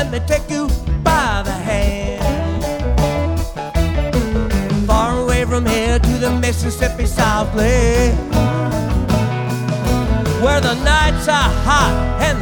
let me take you by the hand. Far away from here to the Mississippi softly, where the nights are hot and